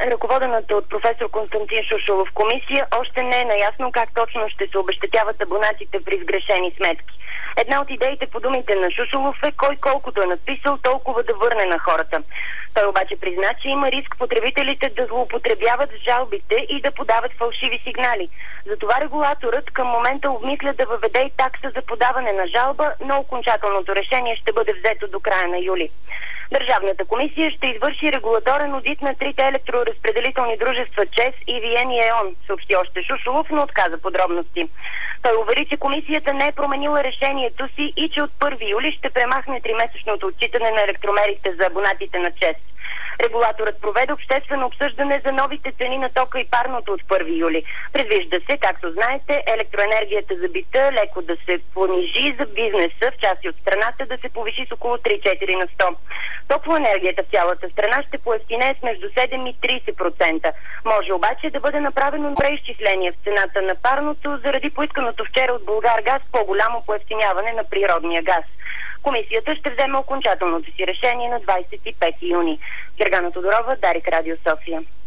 Ръководената от професор Константин Шушулов комисия още не е наясно как точно ще се обезщетяват абонатите при сгрешени сметки. Една от идеите по думите на Шушулов е кой колкото е надписал, толкова да върне на хората. Той обаче призна, че има риск потребителите да злоупотребяват с жалбите и да подават фалшиви сигнали. Затова регулаторът към момента обмисля да въведе и такса за подаване на жалба, но окончателното решение ще бъде взето до края на юли. Държавната комисия ще извърши регулаторен одит на трите електроразпределителни дружества ЧЕЗ, ЕВН и ЕОН, съобщи още Шушулов, но отказа подробности. Той увери, че комисията не е променила решението си и че от 1 юли ще премахне 3-месечното отчитане на електромерите за абонатите на ЧЕЗ. Регулаторът проведе обществено обсъждане за новите цени на тока и парното от 1 юли. Предвижда се, както знаете, електроенергията за бита леко да се понижи, за бизнеса в части от страната да се повиши с около 3-4 на 100. Топлоенергията в цялата страна ще поевтинее с между 7 и 30%. Може обаче да бъде направено преизчисление в цената на парното заради поисканото вчера от Булгаргаз по-голямо поевтиняване на природния газ. Комисията ще вземе окончателното си решение на 25 юни. Гергана Тодорова, Дарик, Радио София.